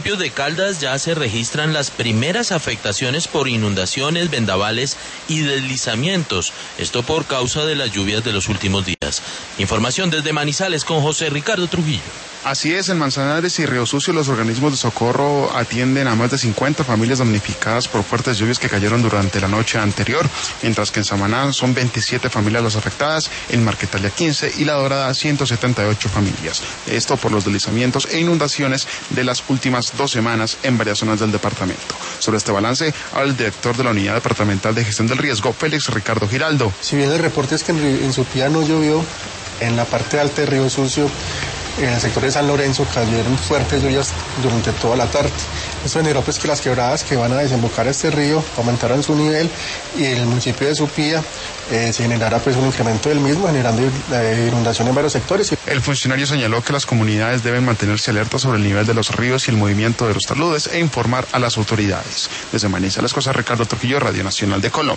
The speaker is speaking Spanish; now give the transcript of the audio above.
municipio de Caldas ya se registran las primeras afectaciones por inundaciones, vendavales y deslizamientos. Esto por causa de las lluvias de los últimos días. Información desde Manizales con José Ricardo Trujillo. Así es, en Manzanares y Río Sucio los organismos de socorro atienden a más de 50 familias damnificadas por fuertes lluvias que cayeron durante la noche anterior, mientras que en Samaná son 27 familias las afectadas, en Marquetalia 15 y La Dorada 178 familias. Esto por los deslizamientos e inundaciones de las últimas 2 semanas en varias zonas del departamento. Sobre este balance habla el director de la Unidad Departamental de Gestión del Riesgo, Félix Ricardo Giraldo. Si bien el reporte es que en Supía no llovió, en la parte alta de Río Sucio, en el sector de San Lorenzo cayeron fuertes lluvias durante toda la tarde. Esto generó pues que las quebradas que van a desembocar a este río aumentaran su nivel y en el municipio de Supía se generara pues un incremento del mismo, generando inundación en varios sectores. El funcionario señaló que las comunidades deben mantenerse alertas sobre el nivel de los ríos y el movimiento de los taludes e informar a las autoridades. Desde Manizales, José Ricardo Trujillo, Radio Nacional de Colombia.